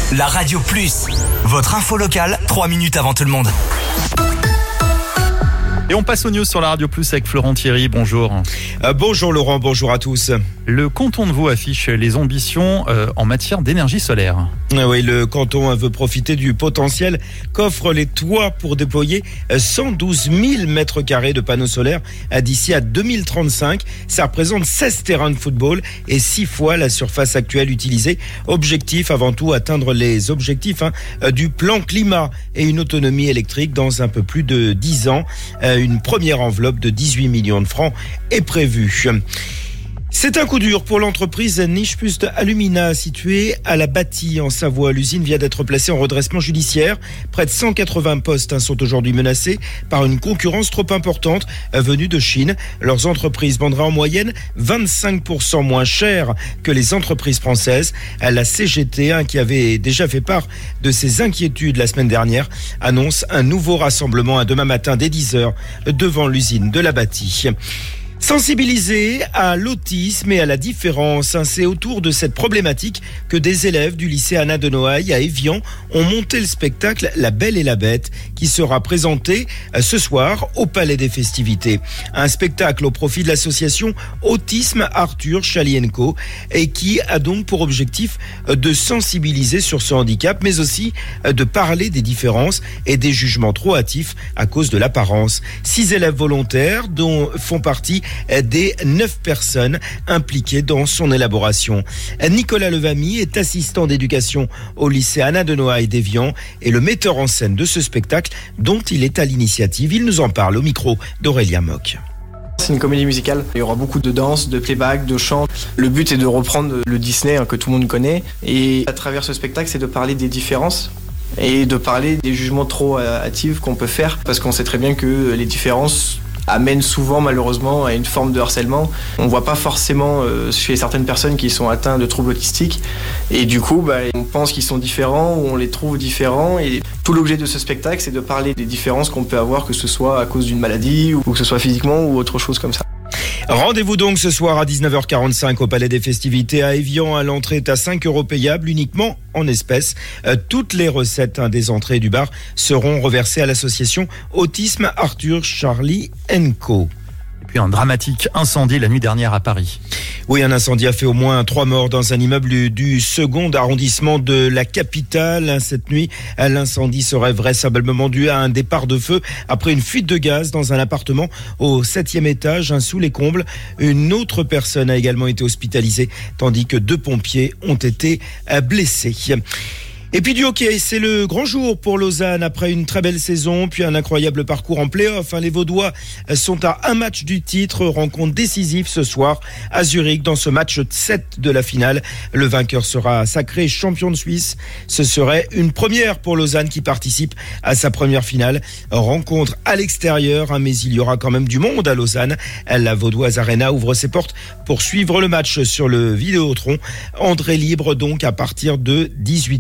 La Radio Plus, votre info locale, 3 minutes avant tout le monde. Et on passe aux news sur la Radio Plus avec Florent Thierry, bonjour. Bonjour Laurent, bonjour à tous. Le canton de Vaud affiche les ambitions en matière d'énergie solaire. Oui, le canton veut profiter du potentiel qu'offrent les toits pour déployer 112 000 mètres carrés de panneaux solaires d'ici à 2035. Ça représente 16 terrains de football et 6 fois la surface actuelle utilisée. Objectif avant tout, atteindre les objectifs du plan climat et une autonomie électrique dans un peu plus de 10 ans. Une première enveloppe de 18 millions de francs est prévue. C'est un coup dur pour l'entreprise Nichepust Alumina située à la Bâtie en Savoie. L'usine vient d'être placée en redressement judiciaire. Près de 180 postes sont aujourd'hui menacés par une concurrence trop importante venue de Chine. Leurs entreprises vendraient en moyenne 25% moins cher que les entreprises françaises. La CGT, qui avait déjà fait part de ses inquiétudes la semaine dernière, annonce un nouveau rassemblement demain matin dès 10h devant l'usine de la Bâtie. Sensibiliser à l'autisme et à la différence, c'est autour de cette problématique que des élèves du lycée Anna de Noailles à Évian ont monté le spectacle La Belle et la Bête qui sera présenté ce soir au Palais des Festivités. Un spectacle au profit de l'association Autisme Arthur Chalienko et qui a donc pour objectif de sensibiliser sur ce handicap mais aussi de parler des différences et des jugements trop hâtifs à cause de l'apparence. 6 élèves volontaires dont font partie des 9 personnes impliquées dans son élaboration. Nicolas Levamy est assistant d'éducation au lycée Anna de Noailles d'Évian et le metteur en scène de ce spectacle dont il est à l'initiative. Il nous en parle au micro d'Aurélien Mock. C'est une comédie musicale. Il y aura beaucoup de danse, de playback, de chant. Le but est de reprendre le Disney que tout le monde connaît. Et à travers ce spectacle, c'est de parler des différences et de parler des jugements trop hâtifs qu'on peut faire. Parce qu'on sait très bien que les différences amène souvent malheureusement à une forme de harcèlement. On ne voit pas forcément chez certaines personnes qui sont atteintes de troubles autistiques et du coup on pense qu'ils sont différents ou on les trouve différents et tout l'objet de ce spectacle c'est de parler des différences qu'on peut avoir, que ce soit à cause d'une maladie ou que ce soit physiquement ou autre chose comme ça. Rendez-vous donc ce soir à 19h45 au Palais des Festivités à Évian. L'entrée est à 5 € payable uniquement en espèces. Toutes les recettes des entrées du bar seront reversées à l'association Autisme Arthur Charlie & Co. Et puis un dramatique incendie la nuit dernière à Paris. Oui, un incendie a fait au moins 3 morts dans un immeuble du second arrondissement de la capitale. Cette nuit, l'incendie serait vraisemblablement dû à un départ de feu après une fuite de gaz dans un appartement au 7e étage, sous les combles. Une autre personne a également été hospitalisée, tandis que 2 pompiers ont été blessés. Et puis du hockey, c'est le grand jour pour Lausanne après une très belle saison, puis un incroyable parcours en play-off. Les Vaudois sont à un match du titre, rencontre décisive ce soir à Zurich dans ce match 7 de la finale. Le vainqueur sera sacré champion de Suisse. Ce serait une première pour Lausanne qui participe à sa première finale. Rencontre à l'extérieur, mais il y aura quand même du monde à Lausanne. La Vaudoise Arena ouvre ses portes pour suivre le match sur le Vidéotron. Entrée libre donc à partir de 18h.